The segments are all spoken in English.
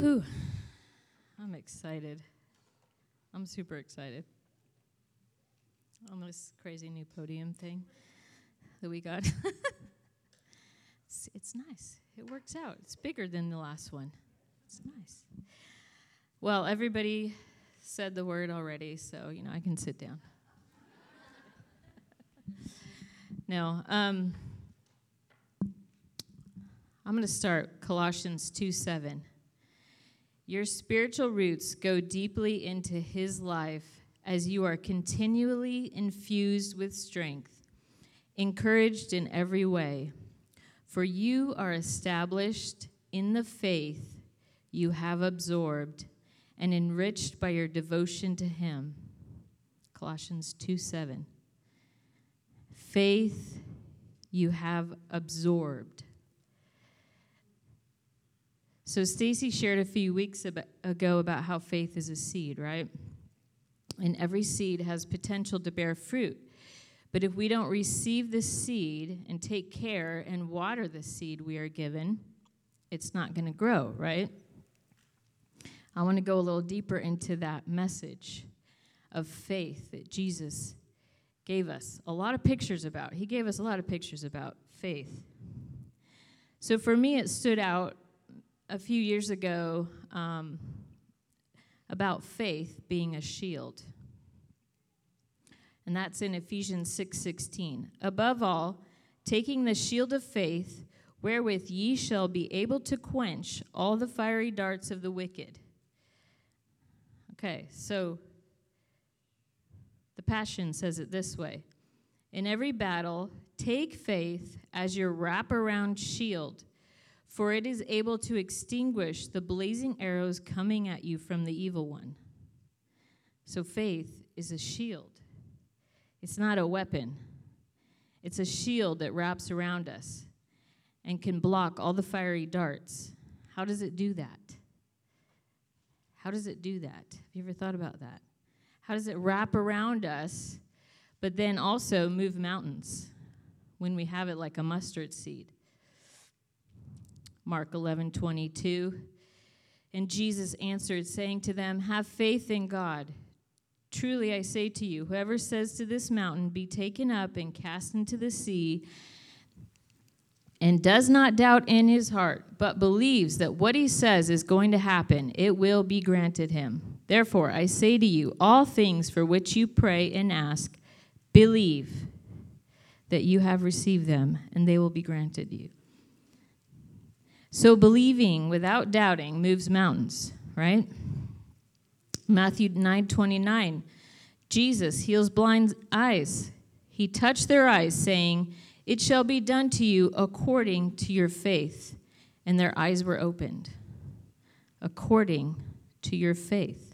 Ooh, I'm excited. I'm super excited on this crazy new podium thing that we got. It's nice. It works out. It's bigger than the last one. It's nice. Well, everybody said the word already, so, I can sit down. No, I'm going to start Colossians 2:7. Your spiritual roots go deeply into his life as you are continually infused with strength, encouraged in every way. For you are established in the faith you have absorbed and enriched by your devotion to him. Colossians 2:7. Faith you have absorbed. So Stacy shared a few weeks ago about how faith is a seed, right? And every seed has potential to bear fruit. But if we don't receive the seed and take care and water the seed we are given, it's not going to grow, right? I want to go a little deeper into that message of faith that Jesus gave us a lot of pictures about. He gave us a lot of pictures about faith. So for me, it stood out a few years ago about faith being a shield. And that's in Ephesians 6:16. Above all, taking the shield of faith, wherewith ye shall be able to quench all the fiery darts of the wicked. Okay, so the Passion says it this way. In every battle, take faith as your wraparound shield, for it is able to extinguish the blazing arrows coming at you from the evil one. So faith is a shield. It's not a weapon. It's a shield that wraps around us and can block all the fiery darts. How does it do that? How does it do that? Have you ever thought about that? How does it wrap around us, but then also move mountains when we have it like a mustard seed? Mark 11:22. And Jesus answered, saying to them, have faith in God. Truly I say to you, whoever says to this mountain, be taken up and cast into the sea, and does not doubt in his heart, but believes that what he says is going to happen, it will be granted him. Therefore, I say to you, all things for which you pray and ask, believe that you have received them, and they will be granted you. So believing without doubting moves mountains, right? Matthew 9:29, Jesus heals blind eyes. He touched their eyes, saying, it shall be done to you according to your faith. And their eyes were opened. According to your faith.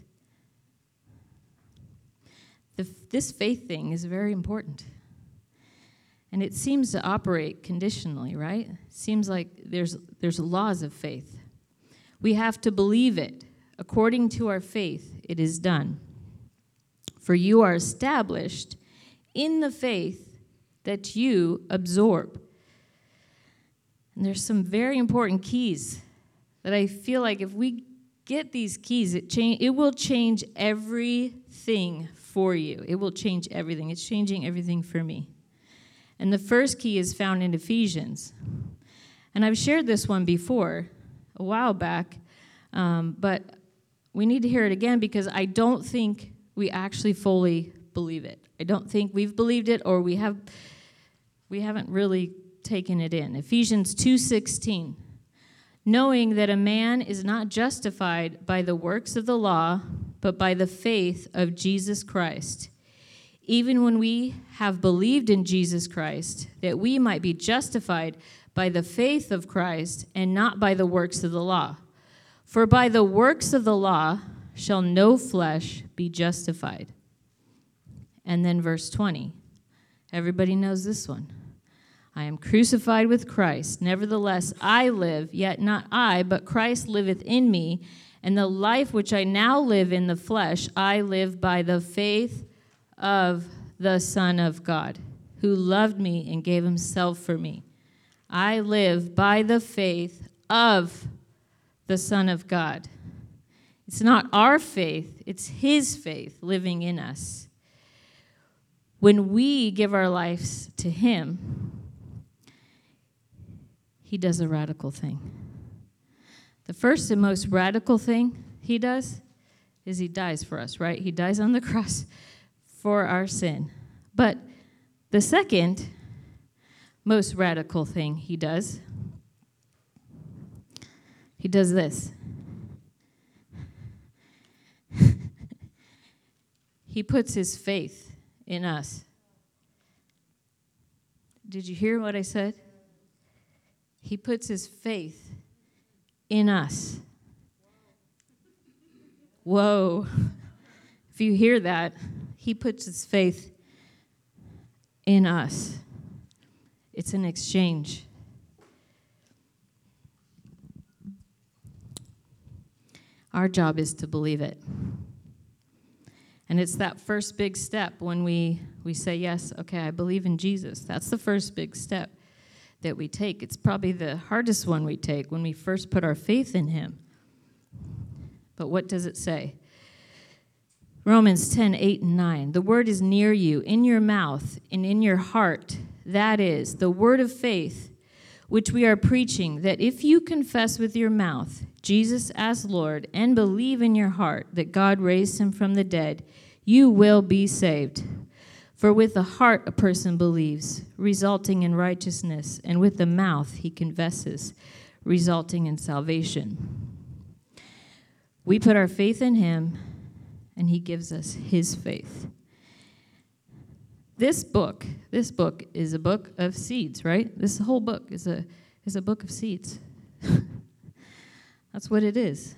This faith thing is very important. And it seems to operate conditionally, right? It seems like there's laws of faith. We have to believe it. According to our faith, it is done. For you are established in the faith that you absorb. And there's some very important keys that I feel like if we get these keys, it will change everything for you. It will change everything. It's changing everything for me. And the first key is found in Ephesians. And I've shared this one before, a while back, but we need to hear it again because I don't think we actually fully believe it. I don't think we've believed it or we haven't really taken it in. Ephesians 2:16. Knowing that a man is not justified by the works of the law, but by the faith of Jesus Christ. Even when we have believed in Jesus Christ, that we might be justified by the faith of Christ and not by the works of the law. For by the works of the law shall no flesh be justified. And then verse 20. Everybody knows this one. I am crucified with Christ. Nevertheless, I live, yet not I, but Christ liveth in me. And the life which I now live in the flesh, I live by the faith of the Son of God, who loved me and gave himself for me. I live by the faith of the Son of God. It's not our faith, it's his faith living in us. When we give our lives to him, he does a radical thing. The first and most radical thing he does is he dies for us, right? He dies on the cross for our sin. But the second most radical thing he does this. He puts his faith in us. Did you hear what I said? He puts his faith in us. Whoa. If you hear that, he puts his faith in us. It's an exchange. Our job is to believe it. And it's that first big step when we say, yes, okay, I believe in Jesus. That's the first big step that we take. It's probably the hardest one we take when we first put our faith in him. But what does it say? Romans 10:8-9. The word is near you, in your mouth and in your heart. That is the word of faith, which we are preaching, that if you confess with your mouth Jesus as Lord and believe in your heart that God raised him from the dead, you will be saved. For with the heart a person believes, resulting in righteousness, and with the mouth he confesses, resulting in salvation. We put our faith in him, and he gives us his faith. This book is a book of seeds, right? This whole book is a book of seeds. That's what it is.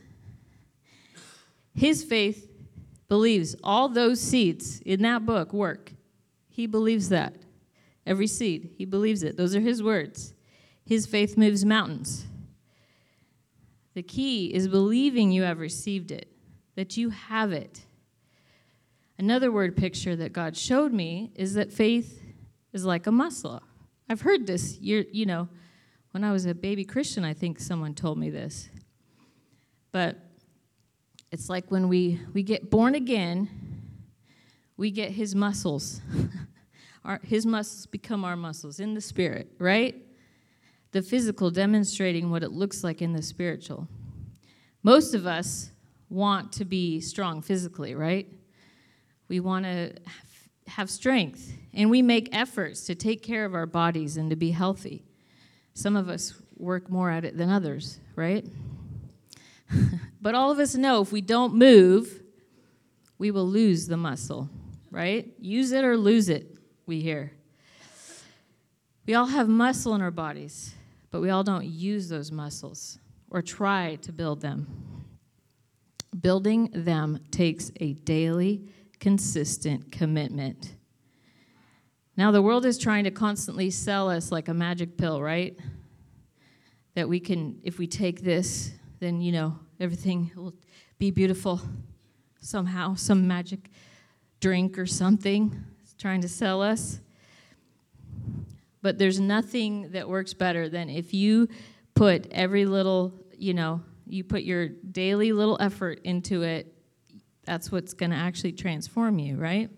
His faith believes all those seeds in that book work. He believes that. Every seed, he believes it. Those are his words. His faith moves mountains. The key is believing you have received it, that you have it. Another word picture that God showed me is that faith is like a muscle. I've heard this, when I was a baby Christian, I think someone told me this. But it's like when we get born again, we get his muscles. His muscles become our muscles in the spirit, right? The physical demonstrating what it looks like in the spiritual. Most of us want to be strong physically, right? We want to have strength, and we make efforts to take care of our bodies and to be healthy. Some of us work more at it than others, right? But all of us know if we don't move, we will lose the muscle, right? Use it or lose it, we hear. We all have muscle in our bodies, but we all don't use those muscles or try to build them. Building them takes a daily, consistent commitment. Now, the world is trying to constantly sell us like a magic pill, right? That we can, if we take this, then, everything will be beautiful somehow, some magic drink or something. It's trying to sell us. But there's nothing that works better than if you put every little, you put your daily little effort into it. That's what's going to actually transform you, right?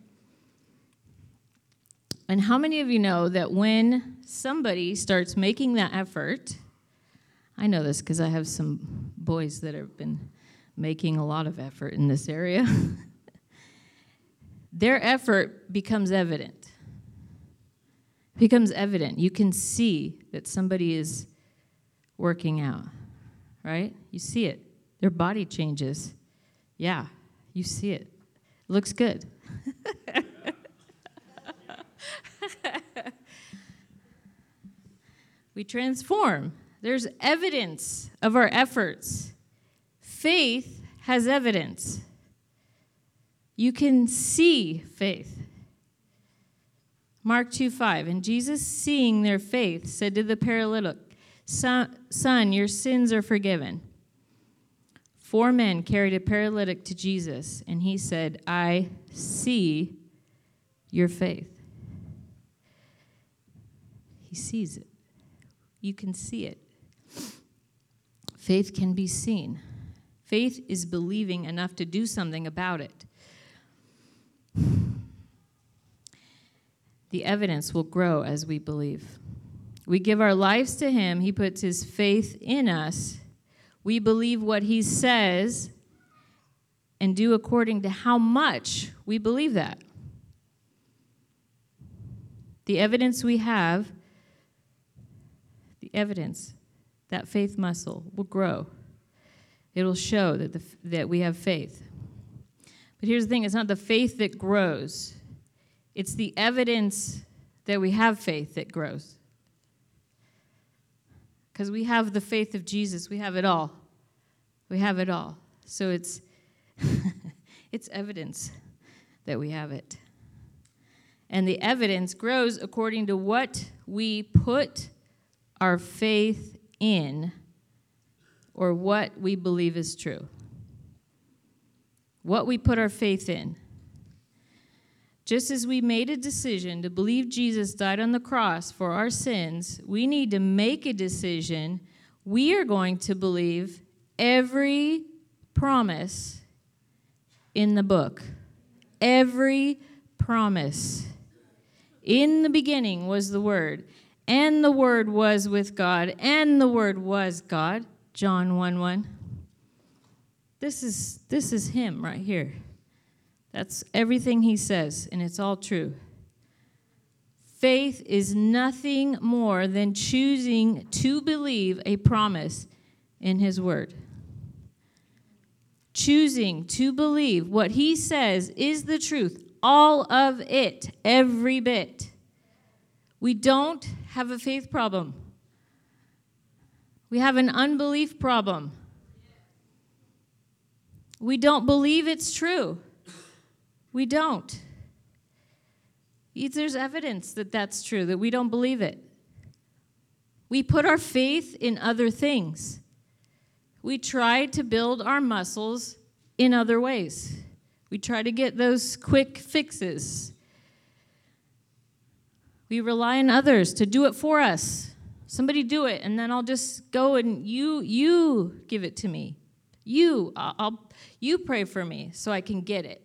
And how many of you know that when somebody starts making that effort, I know this because I have some boys that have been making a lot of effort in this area, their effort becomes evident. Becomes evident. You can see that somebody is working out, right? You see it. Their body changes. Yeah, you see it. It looks good. We transform. There's evidence of our efforts. Faith has evidence. You can see faith. Mark 2:5, and Jesus, seeing their faith, said to the paralytic, Son, your sins are forgiven. 4 men carried a paralytic to Jesus, and he said, I see your faith. He sees it. You can see it. Faith can be seen. Faith is believing enough to do something about it. The evidence will grow as we believe. We give our lives to him. He puts his faith in us. We believe what he says and do according to how much we believe that. The evidence we have, that faith muscle will grow. It'll show that we have faith. But here's the thing, it's not the faith that grows. It's the evidence that we have faith that grows. Because we have the faith of Jesus. We have it all. We have it all. So it's it's evidence that we have it. And the evidence grows according to what we put our faith in or what we believe is true. What we put our faith in. Just as we made a decision to believe Jesus died on the cross for our sins, we need to make a decision. We are going to believe every promise in the book. Every promise. In the beginning was the Word, and the Word was with God, and the Word was God. John 1:1. This is him right here. That's everything he says, and it's all true. Faith is nothing more than choosing to believe a promise in his word. Choosing to believe what he says is the truth. All of it, every bit. We don't have a faith problem. We have an unbelief problem. We don't believe it's true. We don't. There's evidence that that's true, that we don't believe it. We put our faith in other things. We try to build our muscles in other ways. We try to get those quick fixes. We rely on others to do it for us. Somebody do it, and then I'll just go and you give it to me. You pray for me so I can get it.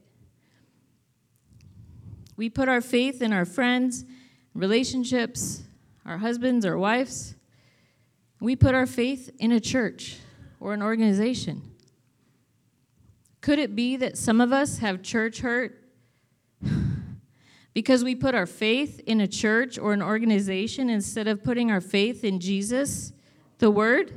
We put our faith in our friends, relationships, our husbands, our wives. We put our faith in a church or an organization. Could it be that some of us have church hurt because we put our faith in a church or an organization instead of putting our faith in Jesus, the Word?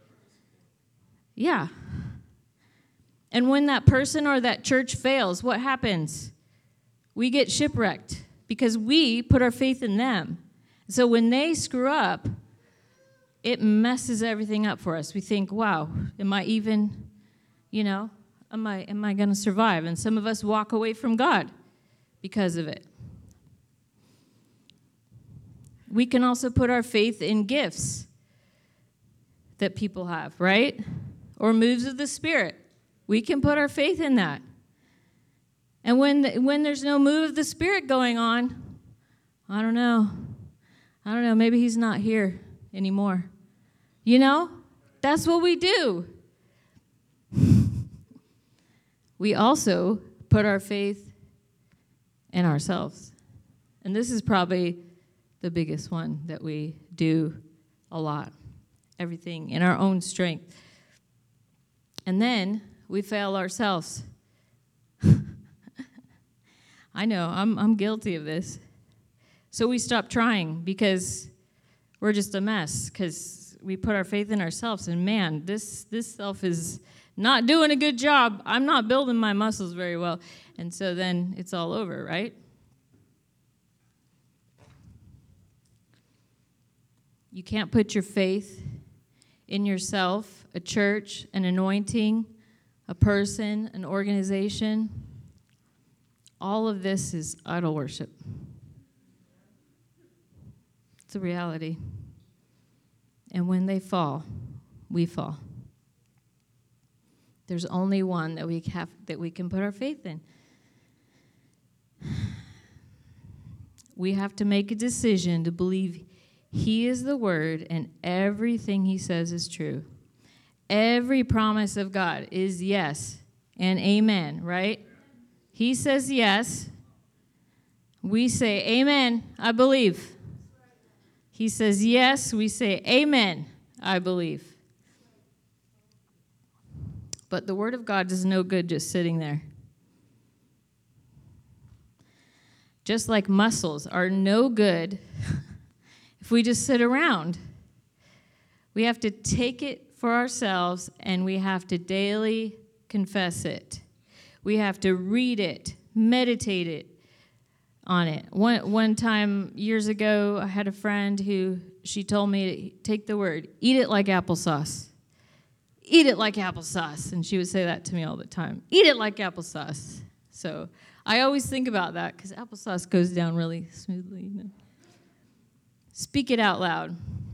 Yeah. And when that person or that church fails, what happens? We get shipwrecked because we put our faith in them. So when they screw up, it messes everything up for us. We think, wow, am I even, am I going to survive? And some of us walk away from God because of it. We can also put our faith in gifts that people have, right? Or moves of the Spirit. We can put our faith in that. And when there's no move of the Spirit going on, I don't know, maybe he's not here anymore. That's what we do. We also put our faith in ourselves. And this is probably the biggest one that we do a lot. Everything in our own strength. And then we fail ourselves. I know, I'm guilty of this. So we stop trying because we're just a mess, because we put our faith in ourselves, and man, this self is not doing a good job. I'm not building my muscles very well. And so then it's all over, right? You can't put your faith in yourself, a church, an anointing, a person, an organization. All of this is idol worship. It's a reality. And when they fall, we fall. There's only one that we can put our faith in. We have to make a decision to believe he is the Word and everything he says is true. Every promise of God is yes and amen, right? He says yes. We say, amen, I believe. He says yes. We say, amen, I believe. But the word of God is no good just sitting there. Just like muscles are no good if we just sit around. We have to take it for ourselves, and we have to daily confess it. We have to read it, meditate it on it. One time years ago, I had a friend who she told me to take the word, eat it like applesauce. Eat it like applesauce. And she would say that to me all the time. Eat it like applesauce. So I always think about that because applesauce goes down really smoothly. You know? Speak it out loud.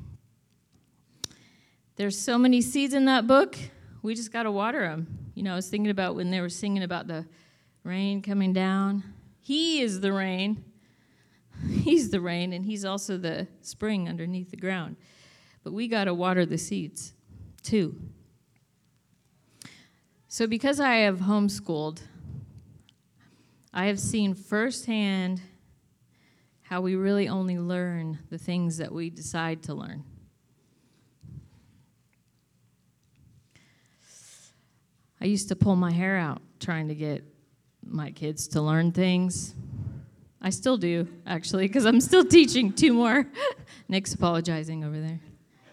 There's so many seeds in that book. We just got to water them. You know, I was thinking about when they were singing about the rain coming down. He is the rain. He's the rain, and he's also the spring underneath the ground. But we got to water the seeds, too. So because I have homeschooled, I have seen firsthand how we really only learn the things that we decide to learn. I used to pull my hair out trying to get my kids to learn things. I still do, actually, because I'm still teaching 2 more. Nick's apologizing over there.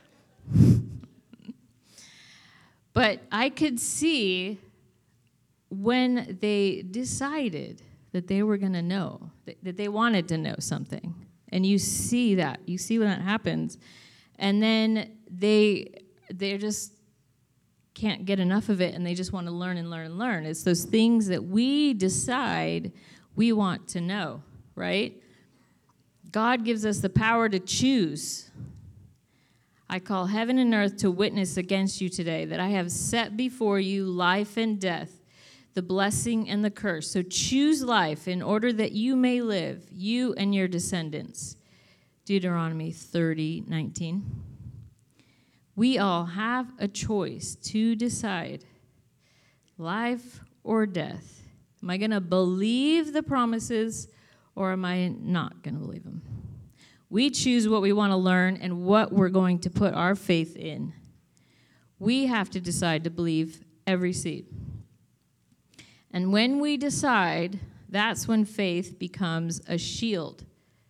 But I could see when they decided that they were going to know, that they wanted to know something. And you see that. You see when that happens. And then they just can't get enough of it, and they just want to learn and learn and learn. It's those things that we decide we want to know, right? God gives us the power to choose. I call heaven and earth to witness against you today that I have set before you life and death, the blessing and the curse. So choose life in order that you may live, you and your descendants. Deuteronomy 30:19. We all have a choice to decide life or death. Am I going to believe the promises, or am I not going to believe them? We choose what we want to learn and what we're going to put our faith in. We have to decide to believe every seed. And when we decide, that's when faith becomes a shield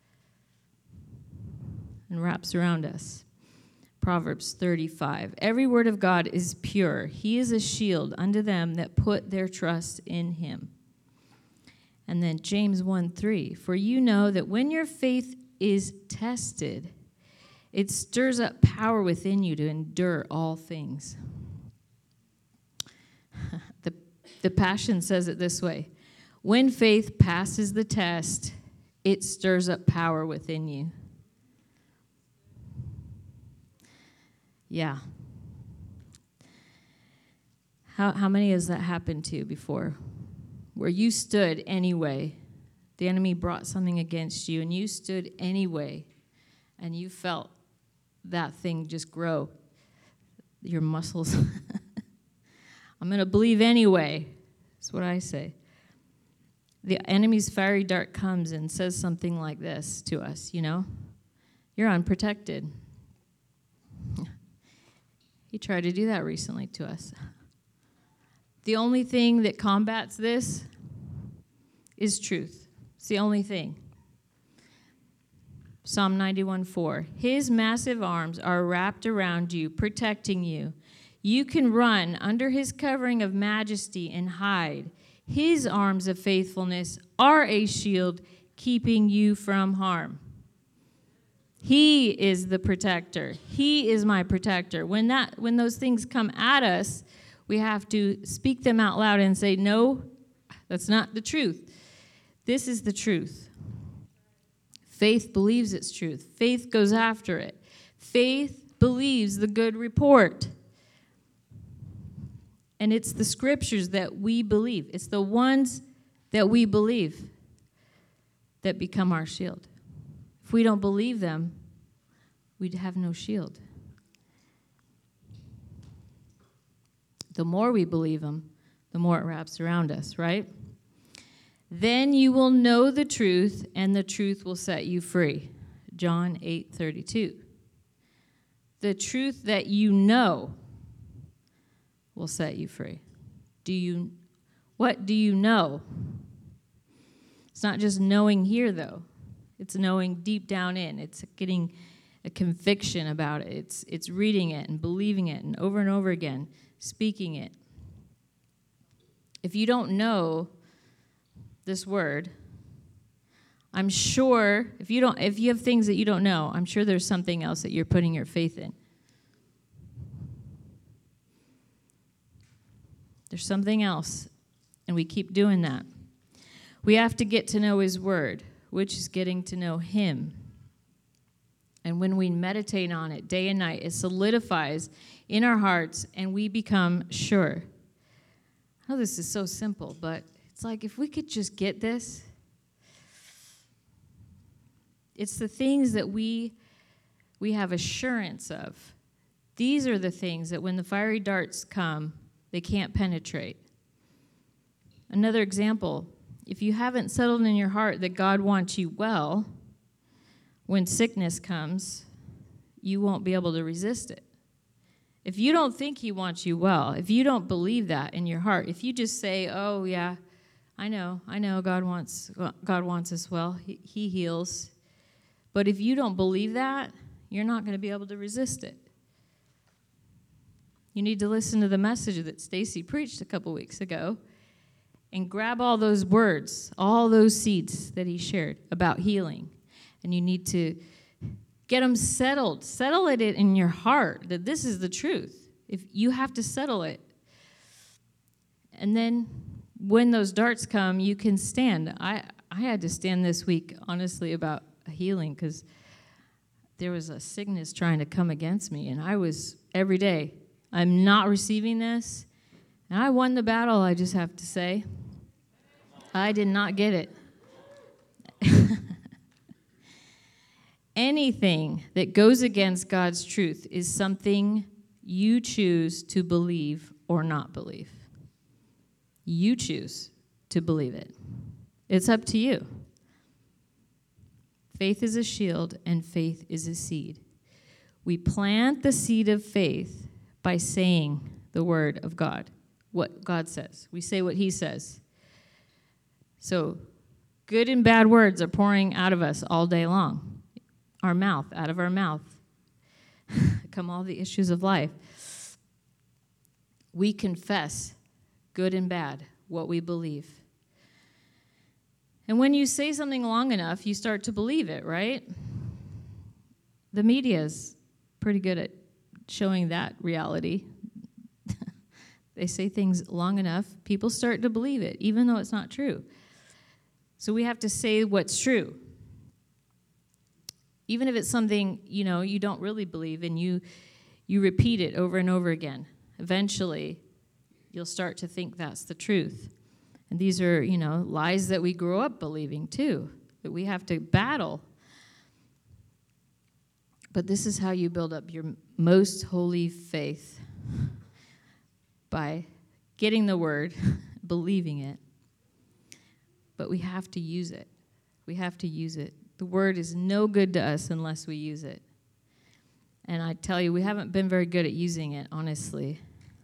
and wraps around us. Proverbs 35. Every word of God is pure. He is a shield unto them that put their trust in him. And then James 1:3. For you know that when your faith is tested, it stirs up power within you to endure all things. The Passion says it this way. When faith passes the test, it stirs up power within you. Yeah. How many has that happened to before? Where you stood anyway. The enemy brought something against you, and you stood anyway, and you felt that thing just grow. Your muscles. I'm going to believe anyway. That's what I say. The enemy's fiery dart comes and says something like this to us, you know. You're unprotected. He tried to do that recently to us. The only thing that combats this is truth. It's the only thing. Psalm 91:4. His massive arms are wrapped around you, protecting you. You can run under his covering of majesty and hide. His arms of faithfulness are a shield, keeping you from harm. He is the protector. He is my protector. When those things come at us, we have to speak them out loud and say, no, that's not the truth. This is the truth. Faith believes it's truth. Faith goes after it. Faith believes the good report. And it's the scriptures that we believe. It's the ones that we believe that become our shield. If we don't believe them, we'd have no shield. The more we believe him, the more it wraps around us, right? Then you will know the truth, and the truth will set you free. John 8:32. The truth that you know will set you free. What do you know? It's not just knowing here, though. It's knowing deep down in. It's getting a conviction about it. It's reading it and believing it and over again, speaking it. If you don't know this word, I'm sure if you have things that you don't know, I'm sure there's something else that you're putting your faith in. There's something else, and we keep doing that. We have to get to know his word, which is getting to know him. And when we meditate on it day and night, it solidifies in our hearts, and we become sure. I know this is so simple, but it's like if we could just get this. It's the things that we have assurance of. These are the things that when the fiery darts come, they can't penetrate. Another example, if you haven't settled in your heart that God wants you well, when sickness comes, you won't be able to resist it. If you don't think he wants you well, if you don't believe that in your heart, if you just say, oh, yeah, I know God wants us well, he heals. But if you don't believe that, you're not going to be able to resist it. You need to listen to the message that Stacy preached a couple weeks ago and grab all those words, all those seeds that he shared about healing. And you need to get them settled. Settle it in your heart that this is the truth. If you have to settle it. And then when those darts come, you can stand. I had to stand this week, honestly, about a healing because there was a sickness trying to come against me. And I was, every day, I'm not receiving this. And I won the battle, I just have to say. I did not get it. Anything that goes against God's truth is something you choose to believe or not believe. You choose to believe it. It's up to you. Faith is a shield, and faith is a seed. We plant the seed of faith by saying the word of God, what God says. We say what he says. So good and bad words are pouring out of us all day long. Our mouth, out of our mouth, come all the issues of life. We confess good and bad, what we believe. And when you say something long enough, you start to believe it, right? The media is pretty good at showing that reality. They say things long enough, people start to believe it, even though it's not true. So we have to say what's true. Even if it's something, you don't really believe and you repeat it over and over again. Eventually, you'll start to think that's the truth. And these are, lies that we grew up believing too, that we have to battle. But this is how you build up your most holy faith, by getting the word, believing it. But we have to use it. We have to use it. The word is no good to us unless we use it. And I tell you, we haven't been very good at using it, honestly.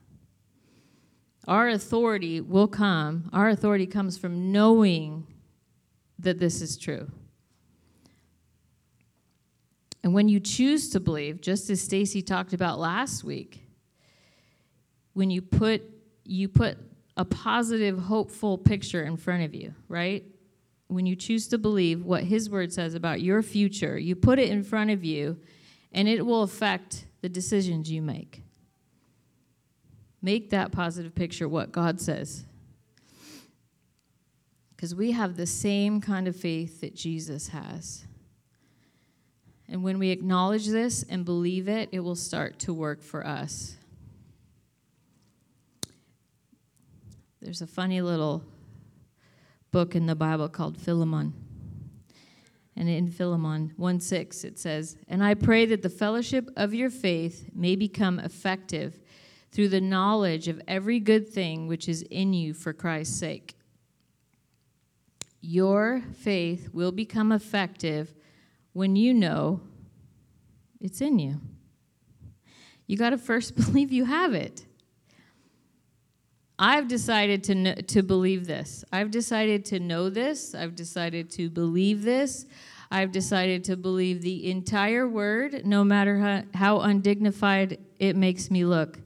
Our authority will come. Our authority comes from knowing that this is true. And when you choose to believe, just as Stacy talked about last week, when you put a positive, hopeful picture in front of you, right? When you choose to believe what his word says about your future, you put it in front of you, and it will affect the decisions you make. Make that positive picture what God says. Because we have the same kind of faith that Jesus has. And when we acknowledge this and believe it, it will start to work for us. There's a funny little book in the Bible called Philemon. And in Philemon 1:6 it says, "And I pray that the fellowship of your faith may become effective through the knowledge of every good thing which is in you for Christ's sake. Your faith will become effective when you know it's in you. You got to first believe you have it. I've decided to believe this. I've decided to know this. I've decided to believe this. I've decided to believe the entire word, no matter how undignified it makes me look.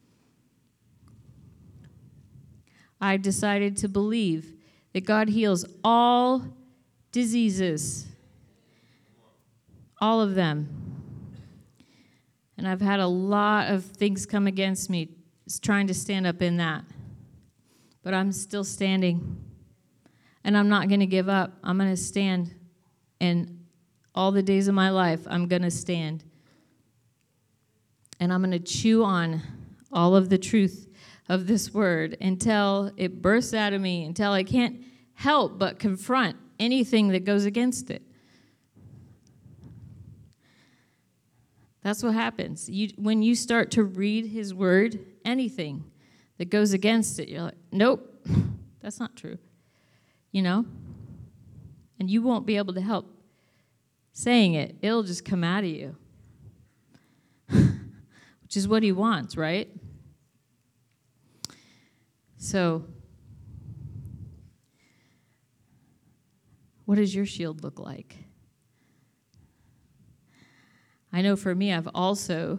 I've decided to believe that God heals all diseases, all of them. And I've had a lot of things come against me trying to stand up in that. But I'm still standing. And I'm not going to give up. I'm going to stand. And all the days of my life, I'm going to stand. And I'm going to chew on all of the truth of this word until it bursts out of me, until I can't help but confront anything that goes against it. That's what happens. When you start to read his word, anything that goes against it, you're like, nope, that's not true. You know? And you won't be able to help saying it. It'll just come out of you. Which is what he wants, right? So, what does your shield look like? I know for me, I've also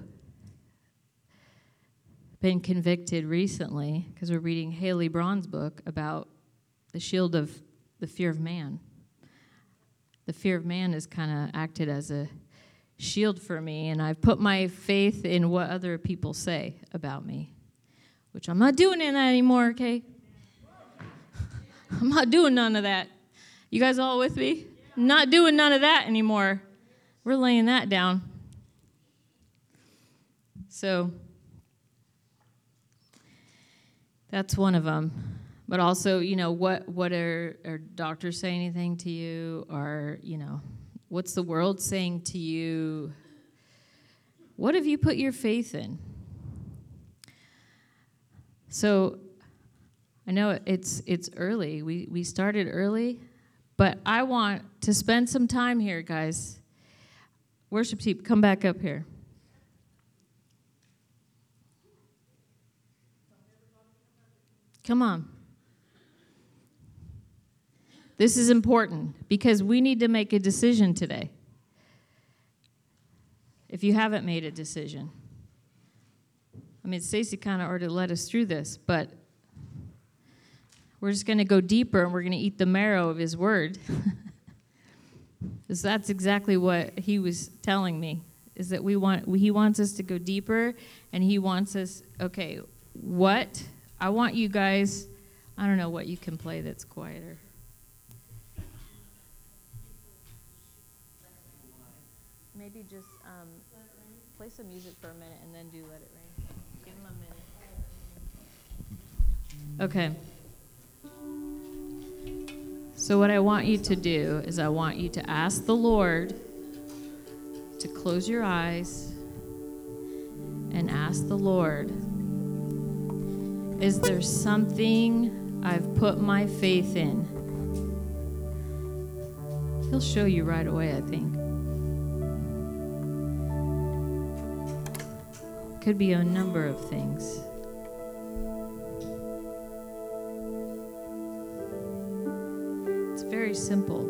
been convicted recently because we're reading Haley Braun's book about the shield of the fear of man. The fear of man has kind of acted as a shield for me, and I've put my faith in what other people say about me, which I'm not doing that anymore, okay? I'm not doing none of that. You guys all with me? Not doing none of that anymore. We're laying that down. So that's one of them. But also, you know, what are doctors saying anything to you? Or, you know, what's the world saying to you? What have you put your faith in? So I know it's early. We started early, but I want to spend some time here, guys. Worship team, come back up here. Come on. This is important because we need to make a decision today. If you haven't made a decision. I mean, Stacy kind of already led us through this, but we're just going to go deeper and we're going to eat the marrow of his word. Because that's exactly what he was telling me, is that he wants us to go deeper, and he wants us, okay, what? I want you guys, I don't know what you can play that's quieter. Maybe just play some music for a minute and then do Let It Rain. Give him a minute. Okay. So what I want you to do is I want you to ask the Lord to close your eyes and ask the Lord, is there something I've put my faith in? He'll show you right away, I think. Could be a number of things. It's very simple.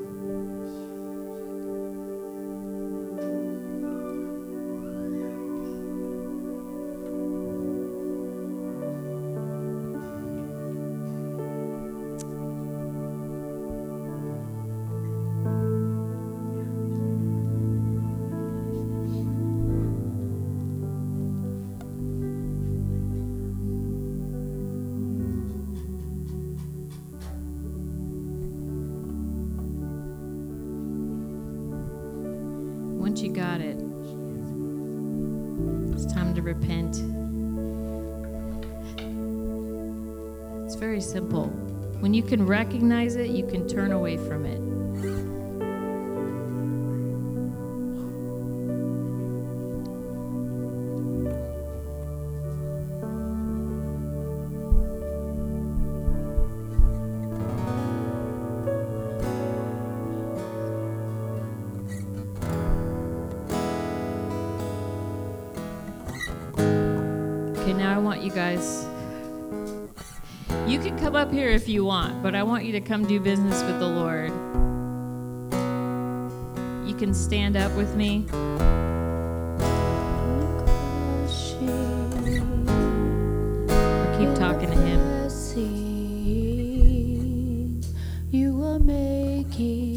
Once you got it, it's time to repent. It's very simple. When you can recognize it, you can turn away from it. Okay, now I want you guys. You can come up here if you want, but I want you to come do business with the Lord. You can stand up with me. Or keep talking to Him. You are making